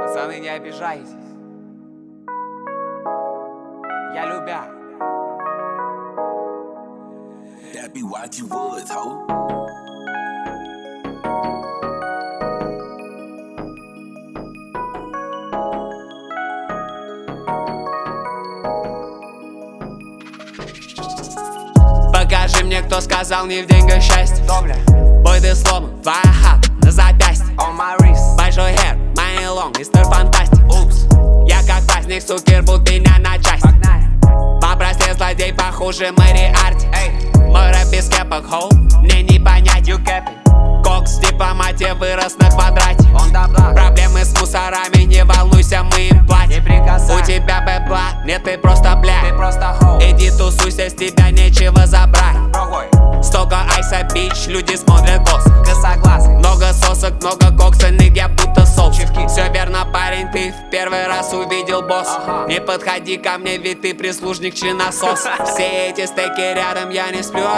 Пацаны, не обижайтесь. Я любя. That be what you would, ho. Покажи мне, кто сказал не в деньгах счастье. Бой, ты сломан, твоя хата на запястье. Большой хер, money long, мистер фантастик. Я как праздник, суки рвут меня на части. Попрости злодей похуже Мэри Арти. Мой рэп без кепок, хоу, мне не понять. Кокс дипломатия вырос на квадрате. Проблемы с мусорами, не волнуйся, мы им платим. У тебя бэпла, нет, ты просто бля. Иди тусуйся, с тебя нечего забрать. Столько айса, бич, люди смотрят косо. Много сосок, много коксальных, я будто соус. Все верно, парень, ты в первый раз увидел босса. Не подходи ко мне, ведь ты прислужник чиносос. Все эти стейки рядом, я не сплю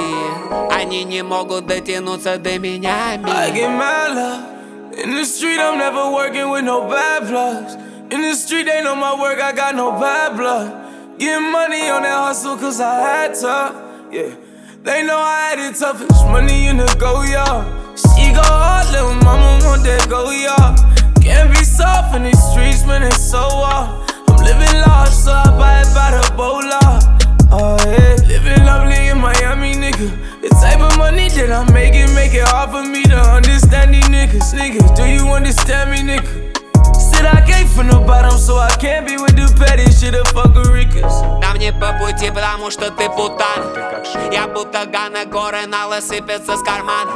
один. Они не могут дотянуться до меня. I get mad love. In the street, I'm never working with no bad plugs. In the street, they know my work, I got no bad blood. Getting money on that hustle, cause I had to, yeah. They know I had it toughest, money in the go, y'all. She go hard, little mama want that go, y'all. Can't be soft in these streets, man, it's so off. I'm living large, so I buy it by the bola. Oh yeah, living lovely in Miami, nigga. The type of money that I'm making, make it hard for me to understand these niggas. Niggas, do you understand me, nigga? Said I came from the bottom, so I can't be with the petty shit of fuckerikas. Нам не по пути, потому что ты путан. Я будто Гана, горы налы сыпятся с кармана.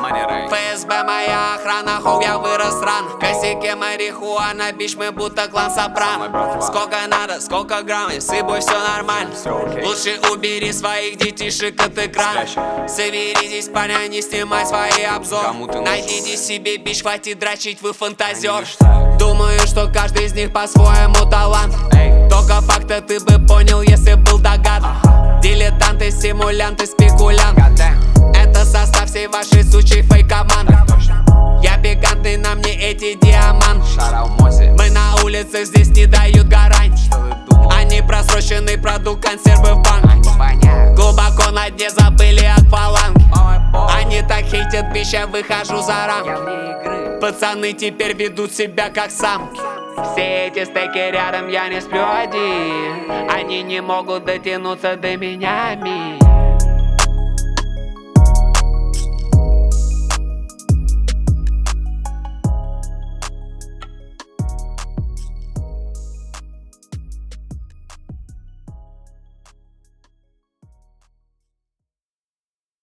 ФСБ моя охрана, хоу, я вырос рано. Косяки марихуана, бич, мы будто клан Сопрано. Сколько надо, сколько грамм, и с собой все нормально. Лучше убери своих детишек от экрана. Соберитесь, парня, не снимай свои обзоры. Найдите себе бич, хватит дрочить, вы фантазер. Думаю, что каждый из них по-своему талант. Только факта ты бы понял, если был догад. Дилетанты, симулянты, спекулянты. Это состав всей вашей сучей фейк-команды. Я пикантный, на мне эти диаманты. Мы на улицах, здесь не дают гарантий. Они просроченный продукт, консервы в банке. Глубоко на дне забыли акваланги. Они так хейтят, бич, я выхожу за рамки. Пацаны теперь ведут себя как самки. Все эти стейки рядом, я не сплю один. Они не могут дотянуться до меня.